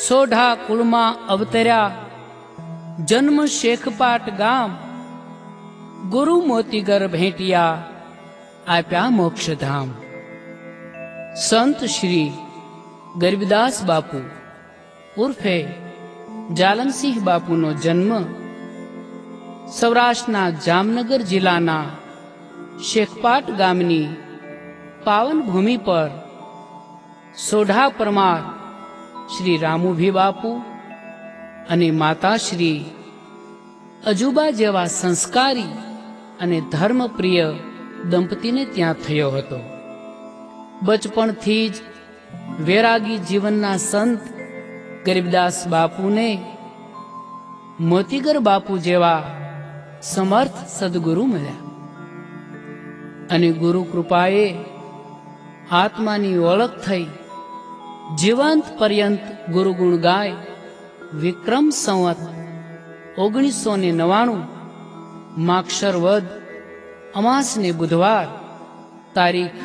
સોઢા કુળમાં અવતર્યા, જન્મ શેખપાટ ગામ, ગુરુ મોતીગર ભેટિયા, આપ્યા મોક્ષધામ. સંત શ્રી ગરીબદાસ બાપુ ઉર્ફે જાલમસિંહ બાપુનો જન્મ સૌરાષ્ટ્રના જામનગર જિલ્લાના શેખપાટ ગામની પાવન ભૂમિ પર સોઢા પરમાર શ્રી રામુભી બાપુ અને માતા શ્રી અજુબા જેવા સંસ્કારી અને ધર્મપ્રિય દંપતીને ત્યાં થયો હતો. બચપણથી જ વૈરાગી જીવનના સંત ગરીબદાસ બાપુને મોતીગર બાપુ જેવા સમર્થ સદગુરુ મળ્યા અને ગુરુ કૃપાએ આત્માની ઓળખ થઈ. જીવંત પર્યંત ગુરુગુણ ગાય વિક્રમ સંવત 1999 માક્ષર વદ અમાસને બુધવાર તારીખ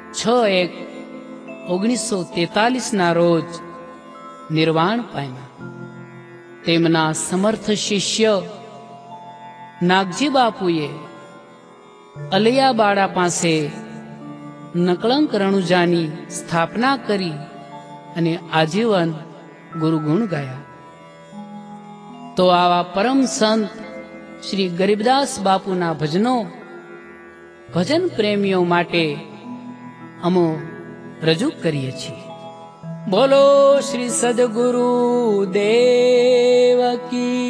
6/1/1943 ના રોજ નિર્વાણ પામ્યા. તેમના સમર્થ શિષ્ય નાગજી બાપુએ અલિયાબાડા પાસે નકળંક રણુજાની સ્થાપના કરી અને આજીવન ગુરુગુણ ગાયા. તો આવા પરમ સંત શ્રી ગરીબદાસ બાપુના ભજનો ભજન પ્રેમીઓ માટે અમો રજૂ કરીએ છીએ. બોલો શ્રી સદગુરુ દેવ કી